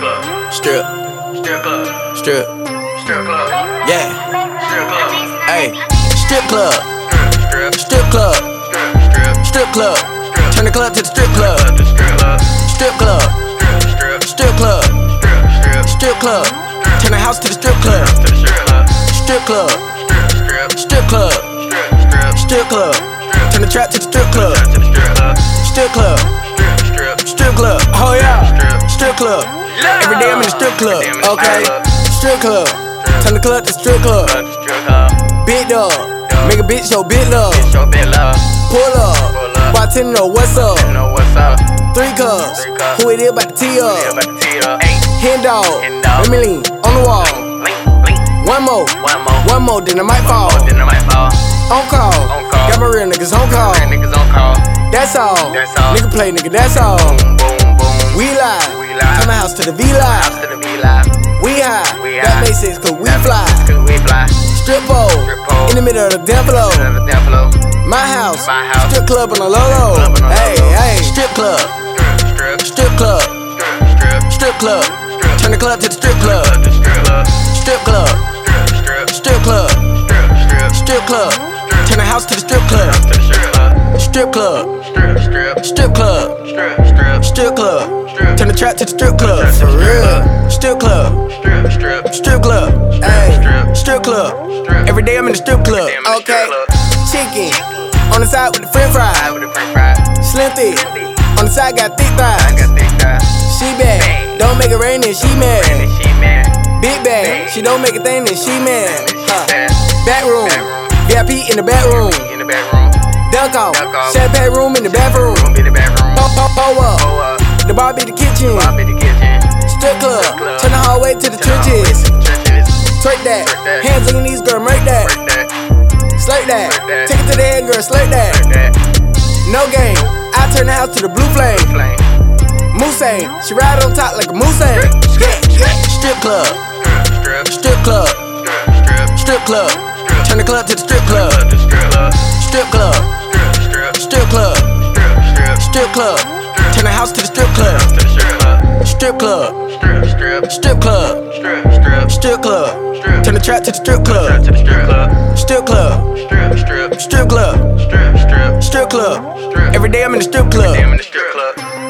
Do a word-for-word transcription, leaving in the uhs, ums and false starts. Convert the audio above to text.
club. Strip. Strip club. Strip. Strip club. Yeah. Strip club. Hey. Strip club. Strip. Strip club. Strip. Strip club. Turn the club to the strip club. Strip club. Strip club. Strip. Strip club. Strip. Strip club. Turn the house to the strip club. Strip club. Strip. Strip club. Strip. Strip club. Turn the trap to the strip club. Strip club. Strip. Strip club. Oh yeah. Strip club. Every day I'm in the strip club. Okay. Strip club. Turn the club to strip club. Big dog. Make a bitch show big love. Pull up. Bartender know what's up. Three cups. Who it is about the tee up. Hen dog. Let me lean on the wall. One more. One more, then I might fall. On call. Got my real niggas on call. That's all. Nigga play, nigga, that's all. We live. Turn the house to the V live. We high. That makes sense cause we fly. Strip pole. In the middle of the damn floor. My house. Strip club on the low low. Hey, hey. Strip club. Strip club. Strip club. Turn the club to the strip club. Strip club. Strip club. Strip club. Turn the house to the strip club. Strip club. Strip club. Strip club. Turn the trap to the strip club. For real. Strip club. Strip club. Ayy. Strip club. Every day I'm in the strip club. Okay. Chicken. On the side with the french fries. Slim thick. On the side got thick thighs. She bad. Don't make it rain then she mad. Big bag. She don't make a thing then she mad. Huh. Back room. V I P in the back room. Dunk off. Champagne room in the bathroom. Pull up. The bar be the kitchen. Strip club. Turn the hallway to the trenches. Twerk that. Hands on your knees, girl, murk that. Slurp that. Take it to the head, girl, slurp that. No game. I turn the house to the blue flame. Moussain. She ride on top like a Moussain. Strip club. Strip club. Strip club. Turn the club to the strip club. Strip club. Strip club. Strip club. Turn the house to the strip club. Strip club. Strip club. Strip club. Turn the trap to the strip club. Strip club. Strip club. Strip club. Every day I'm in the strip club.